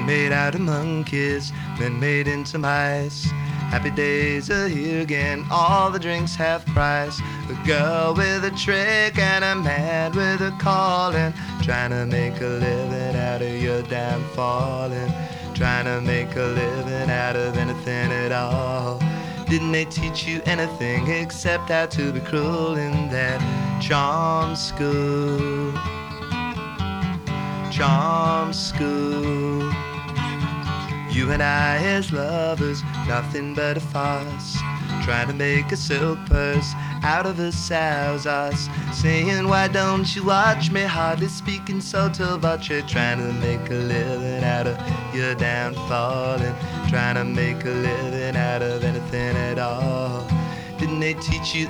Men made out of monkeys, men made into mice. Happy days are here again, all the drinks half price. A girl with a trick and a man with a calling, trying to make a living out of your damn falling. Trying to make a living out of anything at all. Didn't they teach you anything except how to be cruel in that charm school? Charm school. You and I as lovers, nothing but a farce. Trying to make a silk purse out of a sow's ass. Saying, why don't you watch me? Hardly speaking sotto voce. Trying to make a living out of your downfall. And trying to make a living out of anything at all. Didn't they teach you